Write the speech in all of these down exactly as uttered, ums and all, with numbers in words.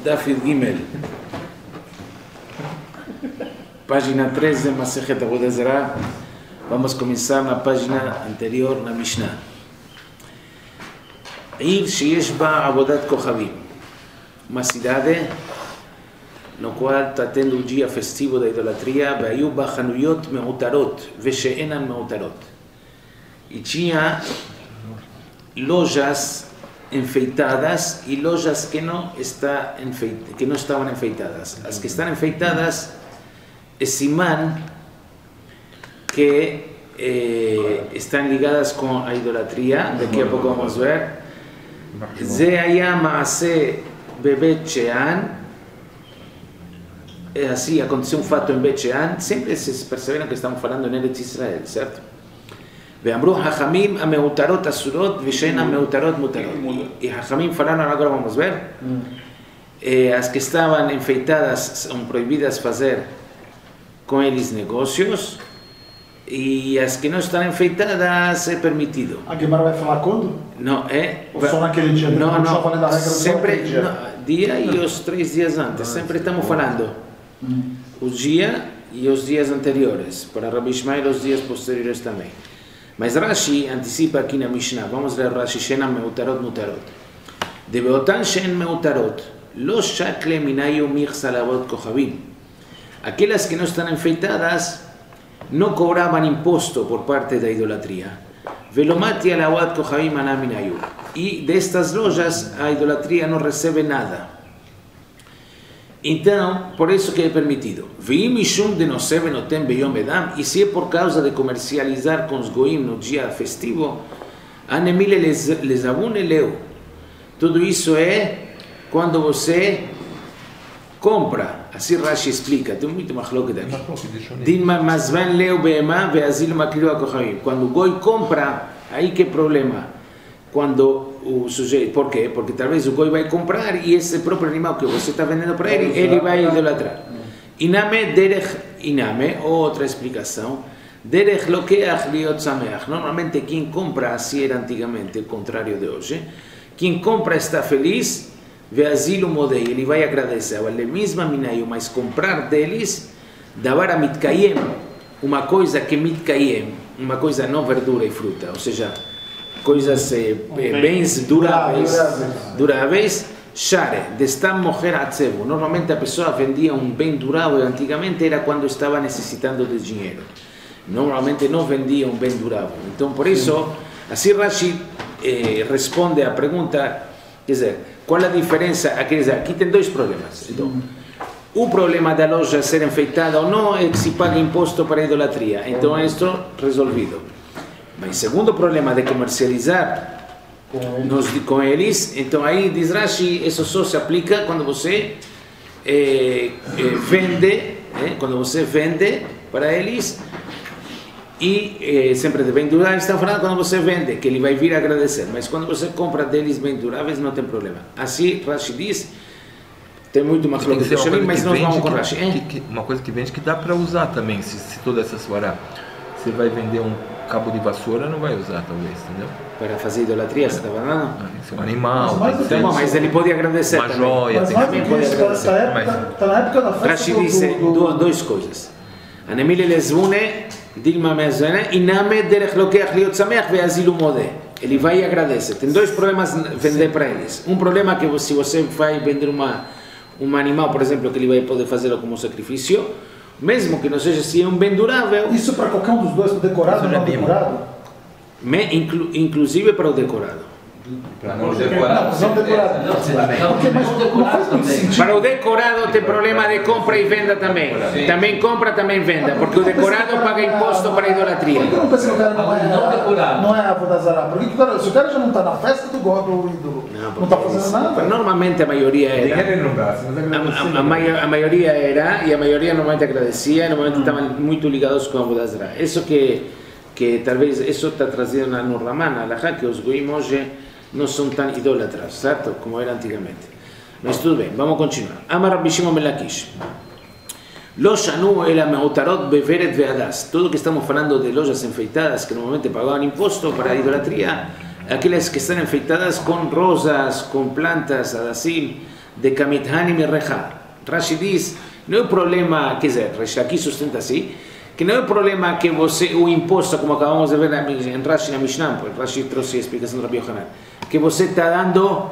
Daf Gimel, página treze, Masejet Avodah Zarah. Vamos começar na página anterior, na Mishnah. Ir sheyesh ba avodat kochavim, uma cidade no qual está tendo o dia festivo da idolatria, veio ba chanuyot meutarot, veshe'enan meutarot. E tinha lojas enfeitadas e lojas que não, está enfeita, que não estavam enfeitadas. As que estão enfeitadas é simán que eh, estão ligadas com a idolatria. Daqui a pouco vamos ver. Ze היה מעשה בבית שאן. É assim, aconteceu um fato em Bet Shean. Sempre vocês perceberam que estamos falando em Eretz Israel, certo? ואמרו חכמים המאותרות אסורות ושאין המאותרות מותרות. E חכמים falaram, agora vamos ver, eh, as que estavam enfeitadas são proibidas fazer com eles negócios e as que não estão enfeitadas é permitido. A Guimara vai falar quando? Não, é... Ou só naquele dia? Não, não, não, regra sempre, dia. Não, dia e os três dias antes, sempre estamos falando hum. o dia e os dias anteriores, para Rabbi Ishmael os dias posteriores também. Mas Rashi antecipa aqui na Mishnah, vamos ler Rashi, She'enam meutarot mutarot. Debeotan she'en meutarot, lo shakle minayu michsa lavot kochavim. Aquelas que não estão enfeitadas não cobravam imposto por parte da idolatria. Velomati alawat kochavim ana minayu. E destas lojas a idolatria não recebe nada. Então, por isso que é permitido. E se é por causa de comercializar com os goim no dia festivo, tudo isso é quando você compra. Assim Rashi explica, tem muito machlok daqui. Quando o goi compra, aí que é problema. Quando o sujeito, por quê? Porque talvez o goi vai comprar e esse próprio animal que você está vendendo para ele, ele vai idolatrar. Iname derech iname, outra explicação, derech lokeach liot sameach. Normalmente quem compra, assim era antigamente, o contrário de hoje, quem compra está feliz, veazilo modei, ele vai agradecer. Vale mesma minayu, mas comprar deles, davar a mitkayem, uma coisa que mitkayem, uma coisa não verdura e fruta, ou seja, coisas, eh, bens duráveis, duráveis, share, destam moher atzevo. Normalmente a pessoa vendia um bem durável, antigamente era quando estava necessitando de dinheiro. Normalmente não vendia um bem durável. Então, por isso, assim Rashi eh, responde à pergunta, quer dizer, qual a diferença? Quer dizer, aqui tem dois problemas. Então, o problema da loja ser enfeitada ou não é que se paga imposto para a idolatria. Então, é isto resolvido. Mas segundo problema de comercializar nos, com eles, então aí diz Rashi, isso só se aplica quando você eh, eh, vende, eh, quando você vende para eles e eh, sempre de bem duráveis, estão falando quando você vende, que ele vai vir agradecer, mas quando você compra deles bem duráveis não tem problema. Assim Rashi diz, tem muito mais coisa de Shonim, mas nós vamos com Rashi. Que, que, uma coisa que vende que dá para usar também, se, se toda essa suara, você vai vender um cabo de vassoura, não vai usar, talvez, entendeu? Para fazer idolatria, você está falando? Um animal, mas, mas, então, mas ele pode agradecer uma também. joia. Mas Tem mais que... do que isso, está na época da festa. Rashi disse duas, duas coisas. Anemile lezvune, dilma mezene, iname derech lokeach liot sameach veazilu modeh. Ele vai e agradece. Tem dois problemas vender para eles. Um problema é que se você vai vender uma, um animal, por exemplo, que ele vai poder fazê-lo como sacrifício, mesmo que não seja se é um bem durável. Isso para qualquer um dos dois, decorado ou não decorado? Me, inclu, inclusive para o decorado. Para não decorado. Não, não decorado. Não, porque, mas não faz muito sentido. Para o decorado tem problema de compra e venda também. Sim. Também compra, também venda, porque o decorado paga imposto para a idolatria. Por que não pensa que o cara não é, não decorado? Não é Avodah Zarah? Porque o cara, se o cara já não está na festa do ídolo, não está fazendo nada. Normalmente a maioria era. A, a, a, a maioria era, e a maioria normalmente agradecia, normalmente estavam muito ligados com a Avodah Zarah. Isso que, que talvez, isso está trazido no Raman, Alahá, que os goim hoje não são tão idólatras, certo? Como era antigamente. Mas tudo bem, vamos continuar. Amar Rabbi Shimon ben Lakish. Lo shanu ela meutarot beveret veadas. Tudo que estamos falando de lojas enfeitadas que normalmente pagaban imposto para a idolatria, aquelas que estão enfeitadas com rosas, com plantas, adacil, de Kamithanim e Recha. Rashi diz, não é o problema, quer dizer, Rashi aqui sustenta assim, que não é o problema que você, o imposto, como acabamos de ver em Rashi na Mishnah, Rashi trouxe a explicação do Rabi Yohanan, que você está dando,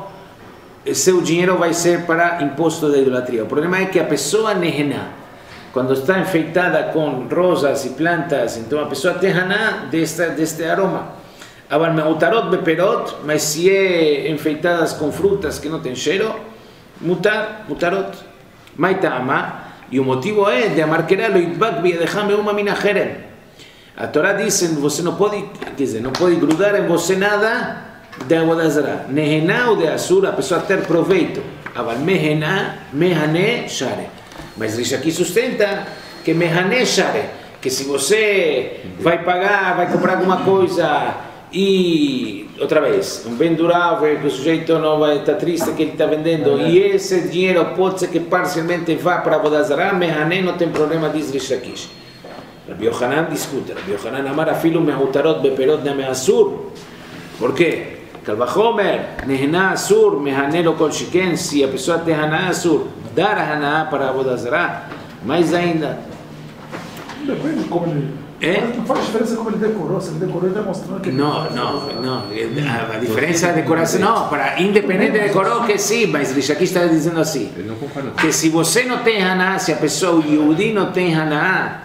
seu dinheiro vai ser para imposto da idolatria. O problema é que a pessoa nehená, quando está enfeitada com rosas e plantas, então a pessoa tem haná deste, deste aroma. Aval meutarot beperot, mas se é enfeitadas com frutas que não tem cheiro, mutar, mutarot. Maitama, e o motivo é de amarquerá lo itbak biadecham beuma minacherem. A Torá diz, você não pode, quer dizer, não pode grudar em você nada de avodazara. Nehená ou de asur, a pessoa ter proveito. Aval mehená, mehané, share. Mas isso aqui sustenta que mehané, share. Que se você vai pagar, vai comprar alguma coisa e, outra vez, um bem durável, que o sujeito não vai estar triste que ele está vendendo, e esse dinheiro pode ser que parcialmente vá para Avodazara, mehané não tem problema, diz Rish Lakish. Rabbi Yohanan discute, Rabbi Yohanan amar afilu mehutarot beperot de measur. Por quê? Kalvachomer, nehená asur, mehané lo kol shiken, se a pessoa tem haná asur, dar a haná para Avodazara, mais ainda. Depende de como ele... É? Não faz diferença como ele decorou, se ele decorou ele está mostrando que... Não, não, não, a diferença é a decoração, não, para independente de decorou que sim, mas ele aqui está dizendo assim, que se você não tem haná, se a pessoa, o Yehudi não tem haná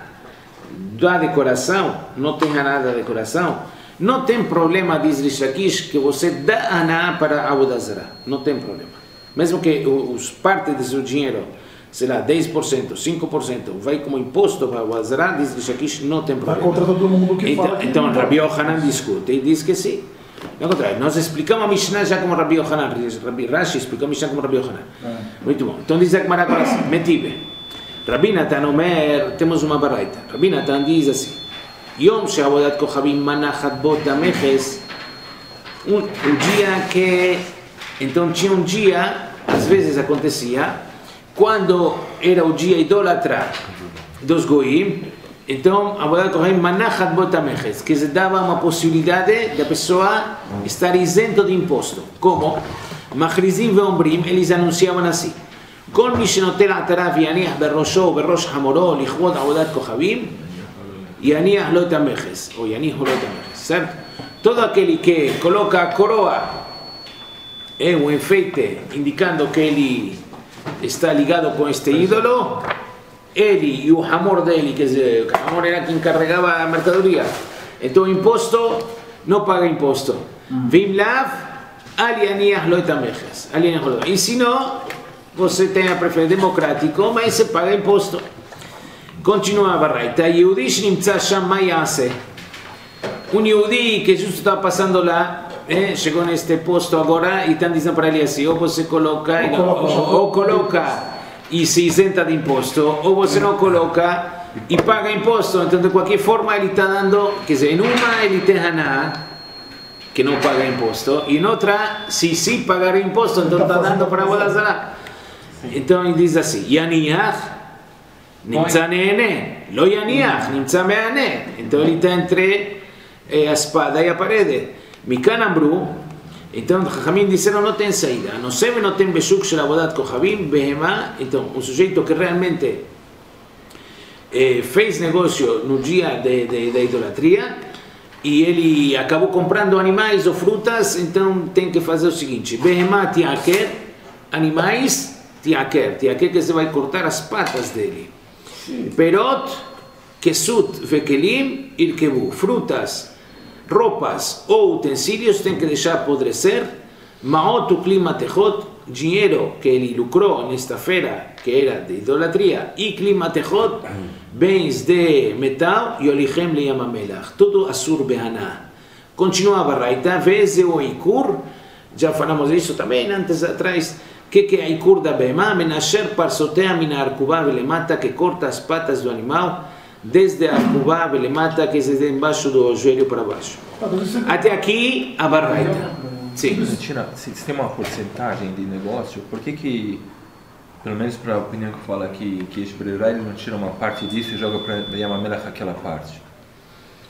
da decoração, não tem haná da decoração, não tem problema, diz Rishakish, que você dá haná para Avodazara, não tem problema. Mesmo que os parte do seu dinheiro, sei lá, dez por cento, cinco por cento, vai como imposto para o Azará, diz Rishakish, não tem problema. Vai contra todo mundo que então, fala que então não. Rabbi Yohanan discute e diz que sim. Ao contrário, nós explicamos a Mishnah já como Rabbi Yohanan, Rabbi Rashi explicou a Mishnah como Rabbi Yohanan. É. Muito bom. Então diz a Gemara agora assim, Metive. Rabbi Natan Omer, temos uma baraita. Rabbi Natan diz assim, Yom she'avodat kochavim manachat bot ameches, um dia que, então tinha um dia, às vezes acontecia, quando era o dia idólatra dos goim, então a Avodat Kohanim manachat bot ameches, que se dava uma possibilidade da pessoa estar isento de imposto. Como? Machrizim veombrim, eles anunciavam assim, כל מי שנוטל עטרה ויניח בראשו ובראש חמורו לכבוד עבודת כוכבים, יניח לו את המכס, או יניחו לו את המכס, certo? Todo aquele que coloca a coroa é um enfeite indicando que ele está ligado com este ídolo, ele e o hamor dele, quer dizer, o hamor era quem carregava a mercadoria, então o imposto não paga imposto. Vim lav, al yaniach lo et hamechas, al yaniach lo. E se não, você tem a preferência democrático, mas você paga imposto. Continua a barraita. Yehudi shnimtza sham ma yaseh. Um Yehudi que justo estava passando lá, eh, chegou neste posto agora e estão dizendo para ele assim, ou você coloca, ou, não, ou, ou coloca e se isenta de imposto, ou você não coloca e paga imposto. Então de qualquer forma ele está dando, quer dizer, em uma ele tem haná, que não paga imposto, e em outra, se sim pagar imposto, então está dando para Avodazara. Então ele diz assim, Yaniach, Nimtza Neene, Lo Yaniach, Nimtza Meane. Então ele está entre eh, a espada e a parede. Mikan Amru, então os Chachamim disseram, não tem saída. A não ser que não tem Beshuk Shel Avodat Kochavim, Behemá, então o sujeito que realmente eh, fez negócio no dia de, de, da idolatria, e ele acabou comprando animais ou frutas, então tem que fazer o seguinte, Behemá Tiaker, animais, Tiaker, Tiaker que você vai cortar as patas dele. Perot, Kesut, Vekelim, Irkebu, frutas, roupas ou utensílios tem que deixar apodrecer. Maot, Uklim, Matechot, dinheiro que ele lucrou nesta feira, que era de idolatria, e Klim, Matechot, bens de metal, Yolichem, Leyam Amelach, tudo Asur Behaná. Continua a barraita, Veze o Ikur, já falamos disso também antes atrás. Que que é Ikur da Behemá, Menasher parsotea mina Arkubá velemata, que corta as patas do animal, desde a Arkubá velemata, que se embaixo do joelho para baixo. Até aqui a barraita. Sim. Se tem uma porcentagem de negócio, por que que, pelo menos para a opinião que fala aqui, que este Brerá, ele não tira uma parte disso e joga para Yamamelach aquela parte?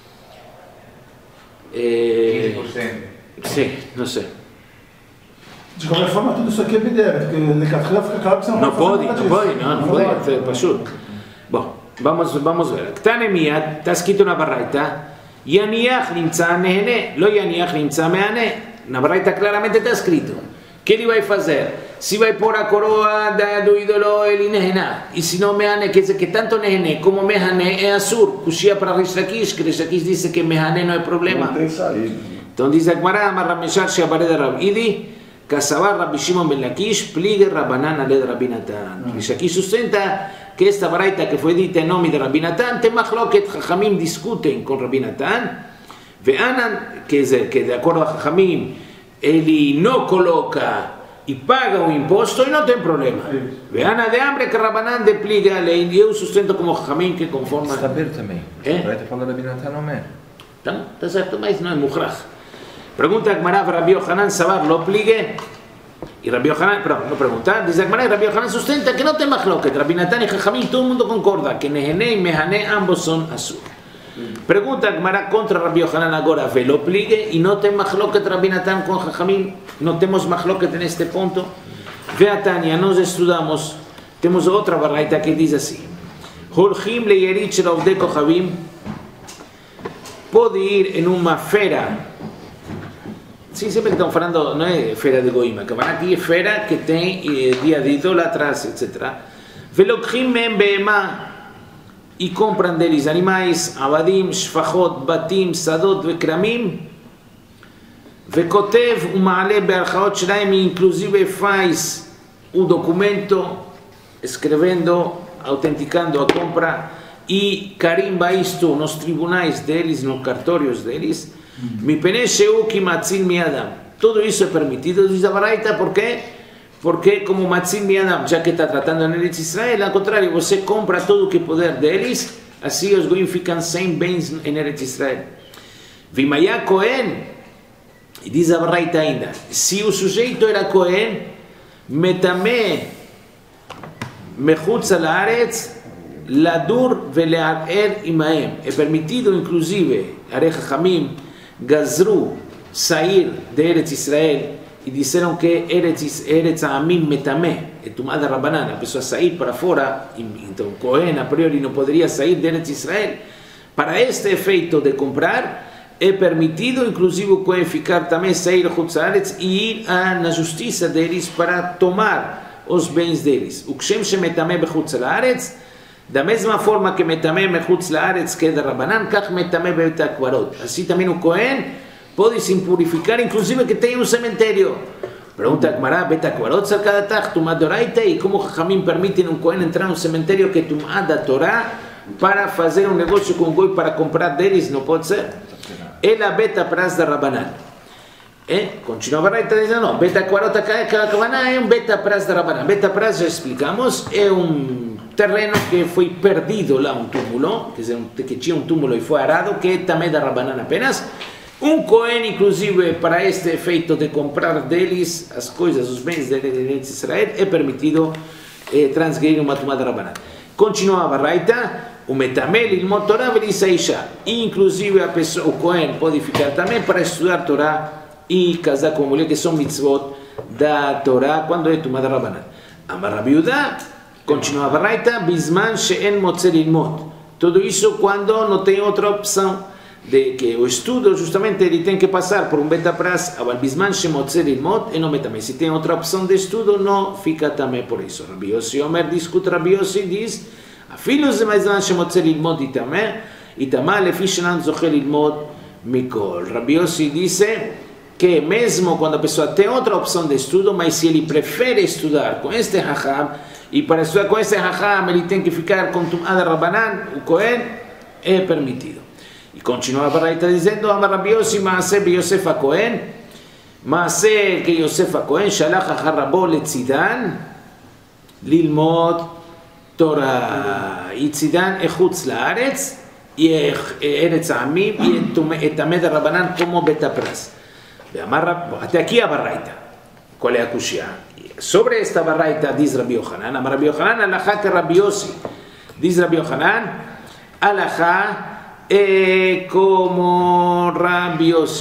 É... quinze por cento. Sim, não sei. De qualquer forma, tudo isso aqui é bideira, porque Lecatria fica claro que você não, não pode pode, não pode, não, não pode, pode. Pode. Bom, vamos, vamos ver. Ktanemia, está escrito na Baraita, Yaniach nimtza nehene, lo Yaniach nimtza meane. Na Baraita claramente está escrito. O que ele vai fazer? Se vai pôr a coroa da, do ídolo, ele nehená. E se não meane, quer dizer que tanto nehené como mehane é assur. Kushia para Rish Lakish, que Rish Lakish disse que mehane não é problema. Não tem saída. Então diz a Gemara, Marrameshar Sheabareda Rabidi, Kassavar Rabbi Shimon ben Lakish, Pligue Rabanan Aled Rabbi Natan. Rish Lakish sustenta que esta baraita que foi dita em nome de Rabbi Natan, tem machloket, Chachamim discutem com Rabbi Natan, Ve'anan, quer dizer, que de acordo a Chachamim, ele não coloca e paga o imposto e não tem problema. Ve'anan de hambre que Rabanan depliga a lei, e eu sustento como Chachamim que conforma... Está bem também. É? A baraita fala Rabbi Natan não é. Então, está certo, mas não é mukhrach. Pergunta a Gemara, Rabbi Yohanan Savar lo pligue. E Rabbi Yohanan, perdão, não pergunta, diz a Gemara, Rabbi Yohanan sustenta que não tem machloket. Rabbi Natan e Chachamim, todo mundo concorda que Nehené e Mehané ambos são assur. Pergunta a Gemara contra Rabbi Yohanan agora, ve lo pligue, e não tem machloket Rabbi Natan com Chachamim, não temos machloket neste ponto. Ve a Tânia, nós estudamos, temos outra baraita que diz assim, Holchim le yerit shel avdei kochavim, pode ir em uma feira. Sim, sempre que estão falando, não é feira de Goima, que van aqui é feira que tem eh, dia de idólatras, etcétera. Velokchim mem beema, e compram deles animais, abadim, shfachot, batim, sadot, vekramim, vekotev, umaale be'archaot shelaim, inclusive faz o documento, escrevendo, autenticando a compra, e carimba isto nos tribunais deles, nos cartórios deles, todo isso é permitido, diz a Baraita, por quê? Porque como Matzil Miadam, já que está tratando em Eretz Israel, ao contrário, você compra tudo o que puder deles, assim os goim ficam sem bens em Eretz Israel. Vimaya Cohen, e diz a Baraita ainda, se o sujeito era Cohen, Metame Mechutz al Haaretz, Ladur vele'arer imaem, é permitido inclusive, Arei Chachamim, Gazru, sair de Eretz Israel e disseram que Eretz, Eretz Amim Metamé, é tomada Rabanan, a pessoa sair para fora, então Cohen a priori não poderia sair de Eretz Israel. Para este efeito de comprar, é permitido inclusive o Cohen ficar também, sair a Chutzaretz e ir a, na justiça deles para tomar os bens deles. O Kshem Shemetamé Bechutzaretz, da mesma forma que Metamé Mechutz Laaretz, que é da Rabanan, Kach Metamé Bet HaKvarot. Assim também o Cohen pode se impurificar, inclusive que tem um cemitério. Pergunta a Gemara, Bet HaKvarot cerca da Tach, Tumá Doraita, e como Chachamim permitem um Cohen entrar no cemitério que é Tumá da Torá para fazer um negócio com o Goi para comprar deles, não pode ser? Ela Bet HaPras da Rabanan. E continua a Baraita dizendo, não, Bet HaKvarot é um Bet HaPras da Rabanan. Bet HaPras, já explicamos, é um terreno que foi perdido lá, um túmulo, quer dizer, que tinha um túmulo e foi arado, que é também da Rabanan apenas. Um Cohen, inclusive, para este efeito de comprar deles as coisas, os bens de Israel, é permitido eh, transgredir uma tomada Rabanan. Continua a Baraita, o Metamel, il Torá, Velissaisha. Inclusive, a pessoa, o Cohen pode ficar também para estudar Torá e casar com mulher, que são mitzvot da Torá, quando é tomada Rabanan. Amar Rabi Yehuda, continua a Baraita, Bisman she'en motzer ilmot. Tudo isso quando não tem outra opção, de que o estudo justamente ele tem que passar por um betapras, aval Bisman she'en motzer ilmot, e não também. Se tem outra opção de estudo, não fica também por isso. Rabbi Yossi Omer discute, Rabbi Yossi diz, afilo ze Bisman she'en motzer ilmot itameh, itamah lefi she'nan zochel ilmot mikol. Rabbi Yossi dice que mesmo quando a pessoa tem outra opção de estudo, mas se ele prefere estudar com este hacham, e para estudar com esse hacham ele tem que ficar com Tum'ad Rabanan, o Cohen, é permitido. E continua a Baraita dizendo, Amar Rabbi Yossi Maaseh Beyosef HaKohen, Maaseh que Yosef HaKohen, Shalach Achar Rabo Letzidan, Lilmod Torah. E Tzidan é Chutz Laaretz, e é Eretz Amim, e é Tamed Rabanan como Betapras. Até aqui a Baraita. Qual é a Kushia? Sobre esta Baraita diz Rabbi Yohanan, Amar Rabbi Yohanan, Alachá que Rabbi Yossi. Diz Rabbi Yohanan, Alachá é como Rabbi Yossi.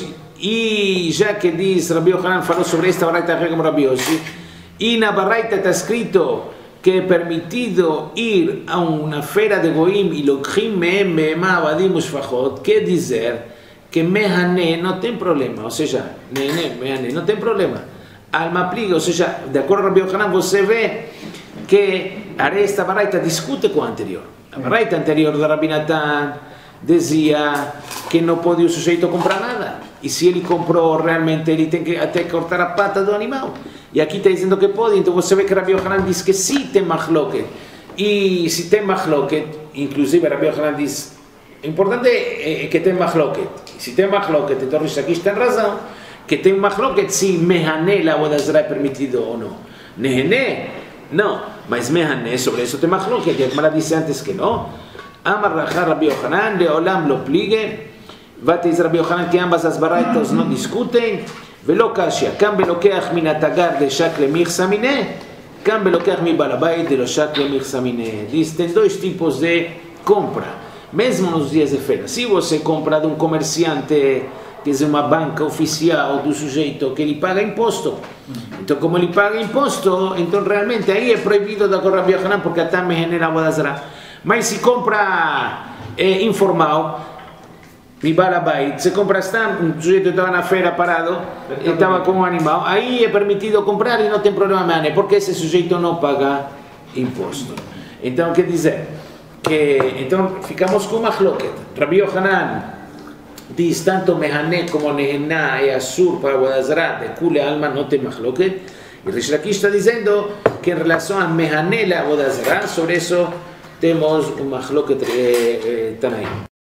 e já que diz, Rabi Yohanan falou sobre esta baraita como Rabi Yossi, e na baraita está escrito que é permitido ir a uma feira de Goim e lokchim mehem behemah avadim ushfachot, quer dizer que mehané não tem problema, ou seja, nené, mehané não tem problema. Alma aplica, ou seja, de acordo com Rabi Yohanan, você vê que esta baraita discute com a anterior. A baraita anterior da Rabi Natan dizia que não pode o sujeito comprar nada. E se ele comprou, realmente ele tem que até cortar a pata do animal. E aqui está dizendo que pode. Então você vê que Rabi Yohanan diz que sim tem machloket. E se tem machloket, inclusive Rabi Yohanan diz, o importante é que tem machloket. Se tem machloket, então Rish Lakish tem razão. Que tem machloket se mehané la avodah zará é permitido ou não. Nehené, não. Mas mehané, sobre isso tem machloket. E a Gemara disse antes que não. Amar Racha Rabi Yohanan, leolam lo pligue. Vate Rabi Yohanan que ambas as baraitas não discutem. Velo kashia, kam belokeach min atagar de shak lemichsa miné, kam belokeach mi balabait de lo shak lemichsa miné. Diz, tem dois tipos de compra, mesmo nos dias de feira. Se você compra de um comerciante, que é uma banca oficial do sujeito que ele paga imposto, então como ele paga imposto, então realmente aí é proibido da Rabi Yohanan porque até me genera avodah zará. Mas se compra é, informal, Mibalabait, se compra stamp, um sujeito estava na feira parado, estava com um animal, aí é permitido comprar e não tem problema, porque esse sujeito não paga imposto. Então, quer dizer, que então ficamos com machloket. Rabi Yohanan diz tanto mehané como nehená é assur para avodah zará, de kule alma não tem machloket. E Rish Lakish está dizendo que em relação a mehané e avodah zará, sobre isso temos um machloket eh, eh, Tanaim.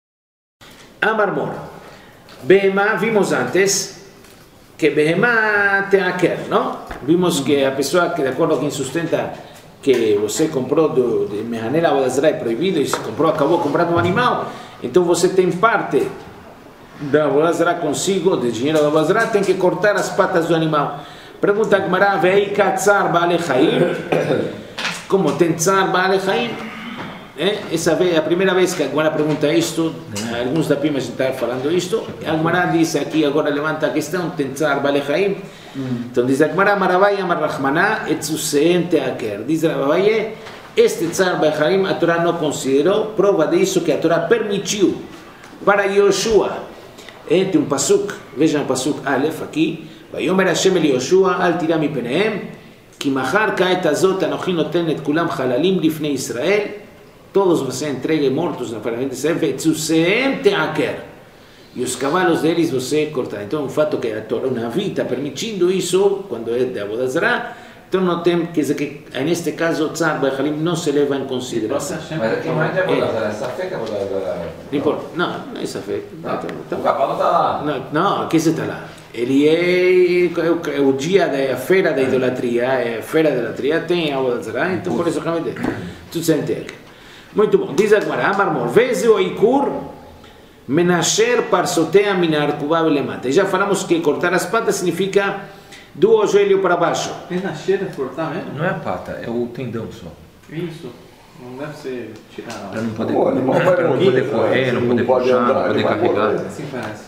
Amar Mor, Behemá, vimos antes que Behemá tem aker, não? Vimos que a pessoa que de acordo com quem sustenta que você comprou do, de mehané la avodah zará é proibido e se comprou, acabou comprando um animal, então você tem parte da avodah zará consigo, de dinheiro da avodah zará, tem que cortar as patas do animal. Pergunta a Gemara, vei katzar ba'alei chaim? Como tem tzar ba'alei chaim? Eh? Essa é a primeira vez que a Gemara pergunta isto, alguns da Pima estão falando isto, a Gemara diz aqui, agora levanta a questão, tem tzar ba'alei chaim? Então diz a Gemara, Maravai amar Rachmaná, etzuseem teaker. Diz a Maravai, este tzar ba'alei chaim a Torá não considerou, prova disso que a Torá permitiu para Yoshua. Eh? Tem um pasuk, vejam o pasuk Aleph aqui, ויאמר השם אל יהושע אל תירא מפניהם כי מחר כעת הזאת אנוכי נותן את כולם חללים לפני ישראל todos você entregue mortos na frente de Israel ותזוסיהם תעקר e os cavalos deles você cortar. Então o fato que a Torá, uma vida permitindo isso quando é de avodah zará, então não tem, quer dizer que neste caso o tzar ba'alei chaim não se leva em consideração. Mas aqui mais de avodah zará, essa fé que é avodah zará. Não importa, não, não é essa fé. O cavalo está lá. Não, não, aqui você está lá. Ele é, é o dia da feira da idolatria, é a feira da idolatria, tem a avodah zará, então por isso realmente tudo se entende. Muito bom, diz a Gemara, Amar Mor, veze o ikur menasher parsotea minar kubá lemata. Já falamos que cortar as patas significa do joelho para baixo. Menasher é cortar mesmo? Não é a pata, é o tendão só. Isso, não deve ser tirar. Para não poder, Pô, não não vai não morrer, poder correr, não não poder pode puxar, andar, não poder ele vai carregar. morrer. Assim parece.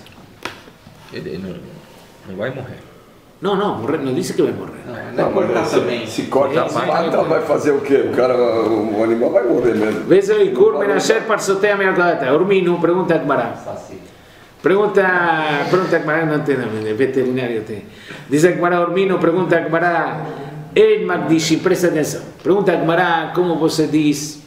Ele não, não vai morrer. Não, não, morrer, não disse que vai morrer. Não, não é Não, cortar mas também. se, se corta a É, vai- pata, vai fazer o quê? O cara, o animal vai morrer mesmo. Veze o ikur menasher parsotea minar kubá. Urmino, pergunta a Gemara. Saci. Pergunta, pergunta a Gemara, não tem nome, veterinário tem. Diz a Gemara, Urmino, pergunta a Gemara, El Magdishi, presta atenção. Pergunta a Gemara, como você diz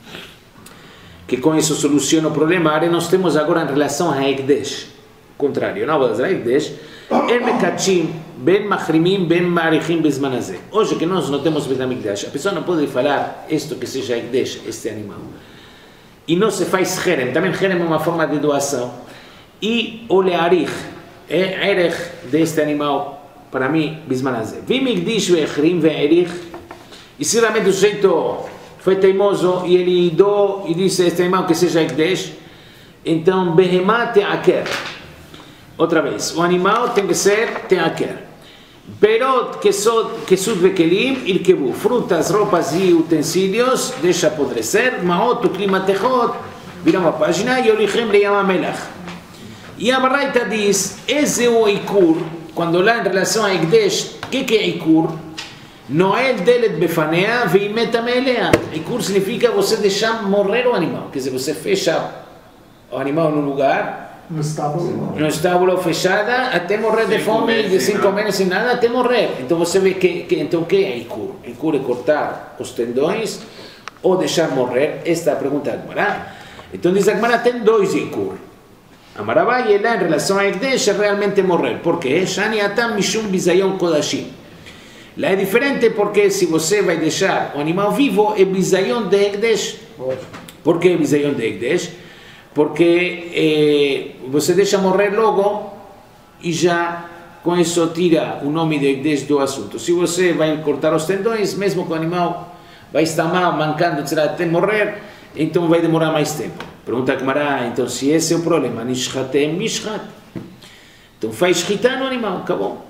que com isso soluciona o problema? Agora nós temos agora em relação a Ekdesh, contrário, não vou dizer Ekdesh, El Mekachim, Ben Machrimim, Ben Marichim, Bezman Hazeh. Hoje que nós não temos Bet HaMikdash, a pessoa não pode falar isto que seja Ekdesh, este animal. E não se faz Jerem, também Jerem é uma forma de doação. E o Learich, é Erech deste animal, para mim, Bezman Hazeh. Vimigdish ve'echrim ve'erich, e se realmente o sujeito foi teimoso e ele deu e disse a este animal que seja Ekdesh, então Behemá te'aker. Outra vez, o animal tem que ser te'aker. Perot kesud vekelim irkebu, frutas, roupas e utensílios, deixa apodrecer, maot uklimatechot, vira uma página, e olichem leyam hamelach. E a Baraita diz, esse é o Ikur, quando lá em relação a Ekdesh, o que, que é Ikur? Noel delet befanea veimeta meelea. Ikur significa você deixar morrer o animal, quer dizer, você fecha o animal num lugar, No estábulo. no estábulo fechada, até morrer de fome, de sem comer, sem nada, até morrer. Então você vê que, que então o que é Ikur? Ikur é cortar os tendões ou deixar morrer? Esta é a pergunta da Gemara. Então diz a Gemara, tem dois Ikur. A Maravaia lá em relação a Ekdesh é realmente morrer. Por quê? Shani atam mishum bizayon kodashim. Lá é diferente porque se você vai deixar o animal vivo é bizayon de Ekdesh. Por que bizayon de Ekdesh? Porque eh, você deixa morrer logo e já com isso tira o nome de Ekdesh do assunto. Se você vai cortar os tendões, mesmo que o animal vai estar mal, mancando, será até morrer, então vai demorar mais tempo. Pergunta a Gemara, então se esse é o problema, nishchatem mishchat. Então faz shchita no animal, acabou.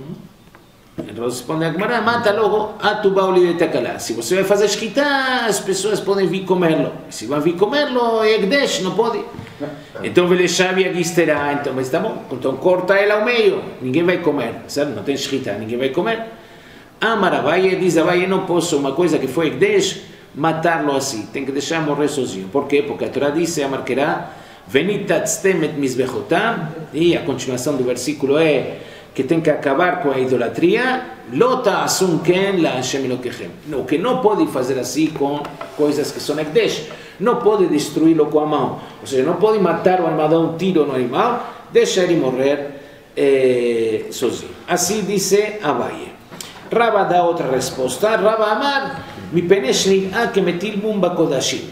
Então responde a Gemara, mata logo, atubauli de takalá. Se você vai fazer shchita, as pessoas podem vir comê-lo. Se vão vir comê-lo, é Ekdesh, não pode. Então veleshavi agisterá, então, mas está bom, então corta ele ao meio, ninguém vai comer, certo? Não tem shchita, ninguém vai comer. A Maravaia diz, a Vaia, não posso, uma coisa que foi Ekdesh, matá-lo assim, tem que deixar morrer sozinho. Por quê? Porque a Torá diz, a marcará, venitatztem et mizbechotam, e a continuação do versículo é que tem que acabar com a idolatria, lota asum ken la Hashem Elokechem. O que não pode fazer assim com coisas que são Ekdesh, não pode destruí-lo com a mão, ou seja, não pode matar o animal, dar um tiro no animal, deixar ele morrer eh, sozinho. Assim disse a Vaia. Raba dá outra resposta, Raba Amar, mi peneshni a que metil mumba kodashim.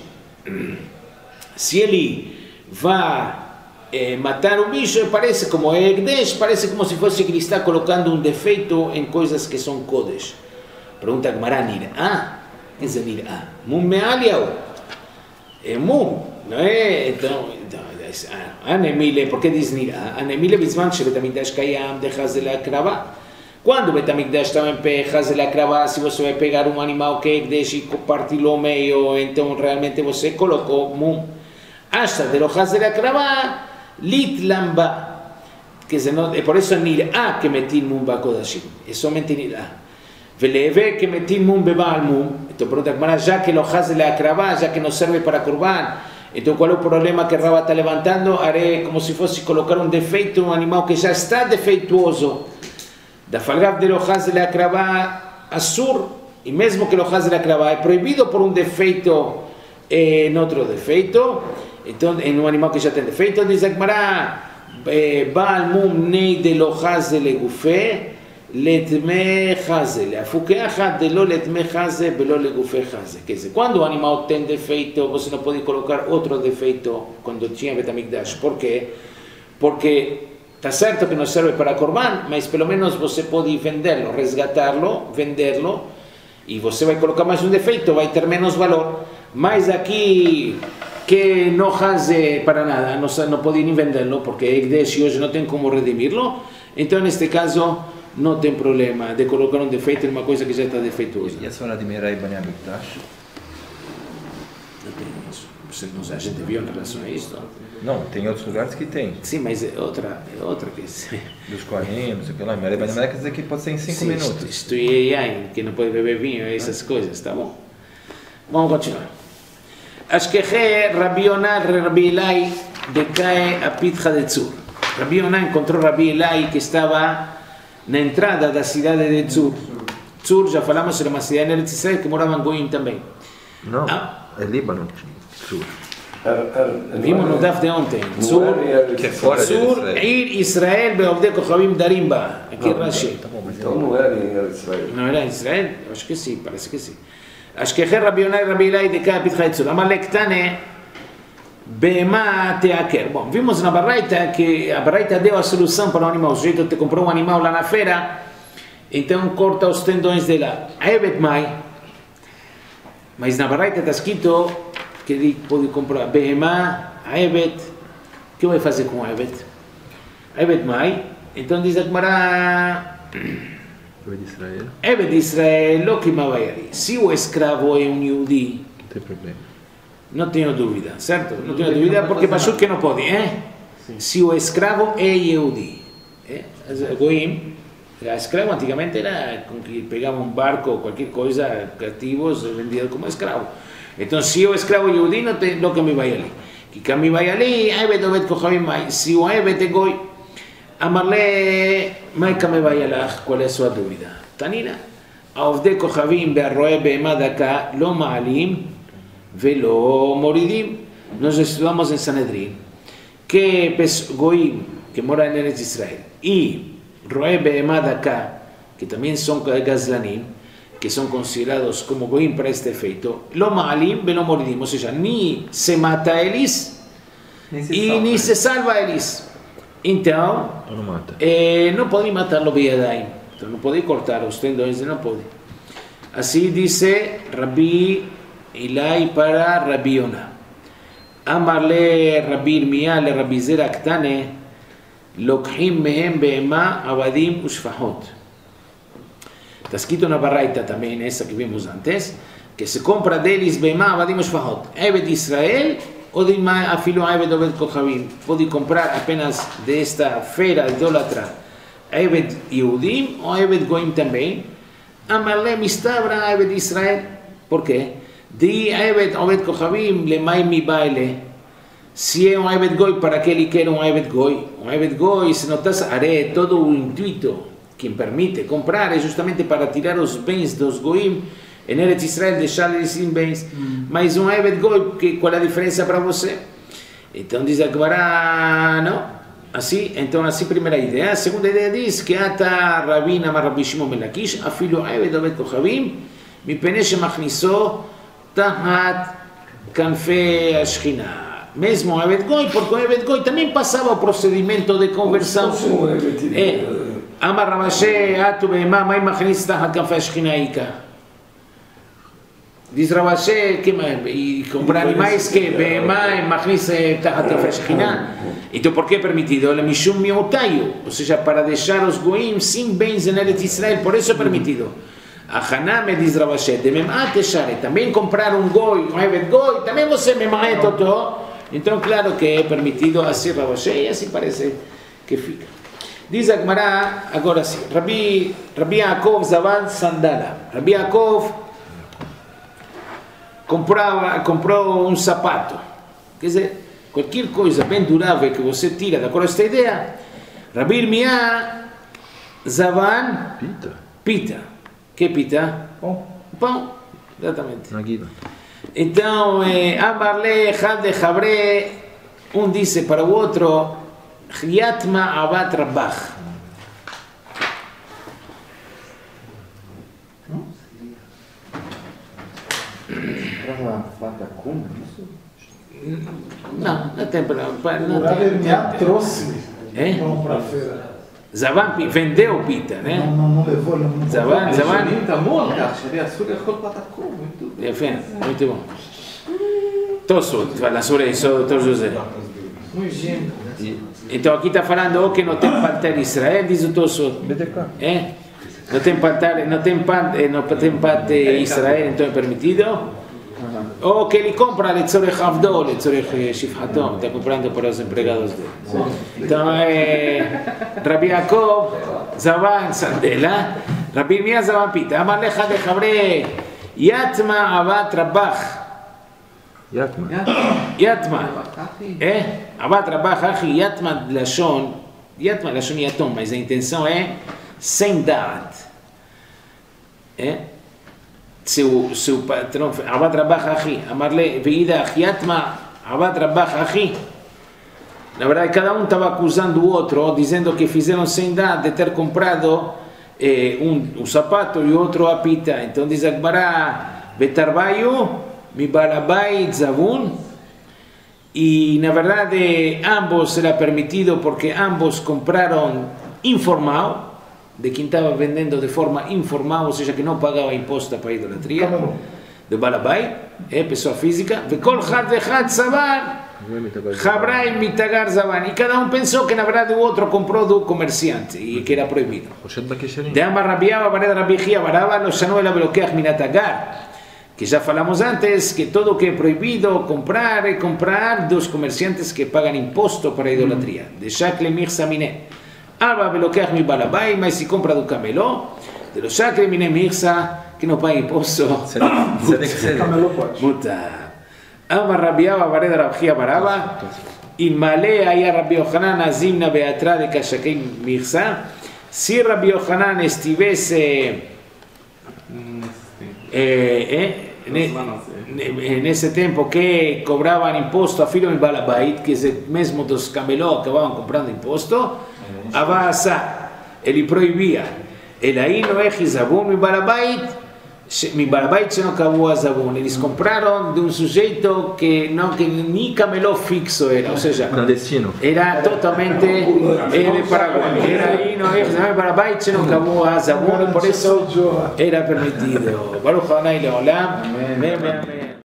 Se ele vai eh, matar o bicho, parece como é Ekdesh, parece como se fosse que ele está colocando um defeito em coisas que são Kodesh. Pergunta a Gemara, Nir'ah? Que é Nir'ah? Mum me'aliau? É mum, não é? Então, Anemile, por que diz Nir'ah? Anemile bizman shebetamikdash kayam dechaz de la krava. Quando o Betamikdash estava em pé, Hazel Akravá, se você vai pegar um animal que é Ekdesh e parti-lo ao meio, então realmente você colocou mum. Hasta de lo Hazel Akravá, lit lamba. Que se não, é por isso Nir'ah que metil mum bakodashim. É somente Nir'ah. Veleve que metil mum bebal mum. Então pergunta a já que lo Hazel Akravá, já que não serve para curban, então qual é o problema que Rabá está levantando? Haré como se fosse colocar um defeito, um animal que já está defeituoso. Da falgav de lohaz de la akravá assur, e mesmo que lohaz de la akravá é proibido por um defeito em outro defeito, então em um animal que já tem defeito, diz a Gemara, Baal mum nei de lohaz de legufé, letme haze, afukeachat de lo letme haze, belo legufé haze. Quer dizer, quando o animal tem defeito, você não pode colocar outro defeito quando tinha Betamikdash. Por quê? Porque está certo que não serve para Corban, mas pelo menos você pode vendê-lo, resgatá-lo, vendê-lo, e você vai colocar mais um defeito, vai ter menos valor. Mas aqui, que não haze para nada, não, não pode nem vendê-lo, porque Ekdesh hoje não tem como redimir-lo, então neste caso não tem problema de colocar um defeito em uma coisa que já está defeituosa. E a senhora de Merai Banyamikdash? Não tem isso. A gente viu em relação a isso? Não, tem outros lugares que tem. Sim, mas é outra, é outra que... Dos Kohanim, não sei o que lá. Merai Banyamikdash quer dizer que pode ser em cinco minutos. Isto é aí, que não pode beber vinho, essas coisas, tá bom? Vamos continuar. Ashkehe Rabi Yonah Rabi Elai decae a Pitcha de Tzur. Rabi Yonah encontrou Rabi Elai que estava na entrada da cidade de Tzur. Tzur, já falamos, era uma cidade em Eretz Israel que moravam Goim também. Não, ah. é Líbano, Tzur. Vimos no Daf de ontem. Tzur, que é fora de Tzur, Israel. Ir Israel, Beovde Kochavim Darimba. Aqui é Rashi. Então não era em Israel. Não era em Israel? Acho que sim, parece que sim. Ashkehe Rabi Yonah Rabi Elai decae a Pitcha de Tzur. Amalek Tane Bema Teaker. Bom, vimos na Baraita que a Baraita deu a solução para o animal. O sujeito te comprou um animal lá na feira, então corta os tendões dela. Evet Mai. Mas na Baraita está escrito que ele pode comprar Behemá, Evet. O que vai fazer com Evet? Evet Mai. Então diz a Gemara. Evet de Israel. Evet de Israel, lo que vai ali. Se o escravo é um Yehudi, Não tem problema. não tenho dúvida, certo? Não tenho dúvida porque Pashut que não pode, hein? se o escravo é Yehudi. É? Goim, era escravo antigamente era com que pegava um barco ou qualquer coisa, cativos, vendido como escravo. Então, se o escravo é Yehudi, não tem lo que me vai ali. Que que me vai ali, Eved Oved Kochavim mai. Se o Eved é Goi, amarle, mai que me vai lá, qual é a sua dúvida? Tanina, העובדי כוכבים והרועה בהמה דקה לא מעלים ולא מורידים. Nós estudamos em Sanedrín que Goim, que mora em Eretz Israel, e roe behemá daka, que também são gazlanim, que são considerados como Goim para este efeito, lo ma'alim velo moridim, ou seja, nem se mata eles e nem se salva eles. Então, não mata. Eh, não podem matá-lo beyadayim, então não podem cortar os tendões, não podem. Assim disse Rabbi Ilai para Rabbi Yonah. אמר לרבי ירמיה לרבי זרע קטנה לוקחים מהם בהמה עבדים ושפחות. Está escrito na Baraita também, essa que vimos antes, que se compra deles בהמה עבדים ושפחות. עבד ישראל ou de afilo עבד עובד כוכבים. Pode comprar apenas desta feira idólatra עבד יהודים ou עבד גויים também. אמר להם מסתברא עבד ישראל. Por quê? Di Eved Oved Kochavim lemai mi baile. Se é um Eved Goi, para que ele quer um Eved Goi? Um Eved Goi, se notas, are todo o intuito que permite comprar é justamente para tirar os bens dos Goim em Eretz Israel, deixar eles sem bens. Mm. Mas um Eved Goi, que, qual é a diferença para você? Então diz a Gemara, não? Assim, então assim, primeira ideia. A segunda ideia diz que ata Rabina Rabbi Shimon ben Lakish, afilo Eved Oved Kochavim, mipnei shemachniso Tahat Kanfe Ashkina. Mesmo o Eved Goi, porque o Eved Goi também passava o procedimento de conversão. É, Amar Rabashe, Atu Behemá, Mai Machnis Tahat Kanfe Ashkina Ika. Diz Rabashe, que e comprar animais que Behemá, Machnis Tahat Kanfe Ashkina. Então, por que é permitido? Ele Mishum Miutayu, ou seja, para deixar os Goim sem bens em Eretz Israel, por isso é permitido. A Haname diz Rabashe, de Mem'at Eshare, também comprar um goi, um Eved Goi, também você Mem'at Toto. Então, claro que é permitido assim Rabashe, e assim parece que fica. Diz a Gemara, agora sim, Rabbi, Rabbi Yaakov Zavan Sandala. Rabbi Yaakov comprou, comprou um sapato. Quer dizer, qualquer coisa bem durável que você tira, de acordo com esta ideia, Rabbi Yirmiyah Zavan Pita. Pita. Que pita? Pão. Pão, exatamente. Naguila. Então, Amarle, Had de Jabre, um disse para o outro, Yatma Abat Rabach. Não, não tem para. O Rabbi Yirmiyah trouxe pão para a feira. Zavan vendeu pita, né? Não, não, não levou, ele não Zavan, Zavan. Tá bom, cara. Xavier Açúcar ficou patacou, muito bem. Yפה, muito bom. Tosfot, fala sobre isso, Doutor José. Então aqui está falando oh, que não tem panter Israel, diz o Tosfot. É? Não tem panter, não tem panter, não tem panter Israel, então é permitido. Ou que ele compra letzorech avdo, letzorech shifhato, está comprando para os empregados dele. Então é Rabbi Yaakov Zavan Sandela, Rabbi Yirmiyah Zavan Pita, Amar lecha de Jabre, Yatma Abat Rabach. Yatma. Yatma. É? Abat Rabach, Achi, Yatma Lashon, Yatma Lashon Yatom, mas a intenção é sem dad. É? Seu, seu patrão, Abat Rabach Achi, Amarle, Veidach, Yatma, Abat Rabach Achi. Na verdade, cada um estava acusando o outro, dizendo que fizeram sem dar de ter comprado eh, um, um sapato e o outro a pita. Então diz a Gemara, Betarbayu, Mibarabai, Zavun. E na verdade, ambos era permitido porque ambos compraram informal, de quem estava vendendo de forma informal, ou seja, que não pagava imposto para a idolatria, de Balabai, é pessoa física, Vekol Had Vechad Zavan, Jabrai Mitagar Zavan, e cada um pensou que na verdade o outro comprou do comerciante e que era proibido. De Amar Rabiava, Bareda Rabihia, Barava, Lo Shanu Ela Belokeach Minatagar, que já falamos antes, que todo que é proibido comprar é comprar dos comerciantes que pagam imposto para a idolatria. Deixar que mirsa miné. Alba veloquear mi balabai, mas se compra do camelô, de los chakre miné mirsa, que não paga imposto. Você tem que ser. Camelô pode. Muta. Ama rabiava vareda rabia baraba. In male aí Rabbi Yohanan azimna beatra de kashakei mirsa. Se Rabbi Yohanan estivesse eh, eh, nesse tempo que cobravam imposto a filho de balabait, que mesmo dos camelô acabavam comprando imposto, avassa, ele proibia. Ele aí não é Hizabun mi balabait, mi balabait se não acabou a Zabun. Eles compraram de um sujeito que não que nem camelô fixo era, ou seja, clandestino. Era totalmente ele Paraguai. Era aí não é Hizabun mi balabait se não acabou a Zabun, por isso era permitido. Baruch Adonai Leolam. Amém.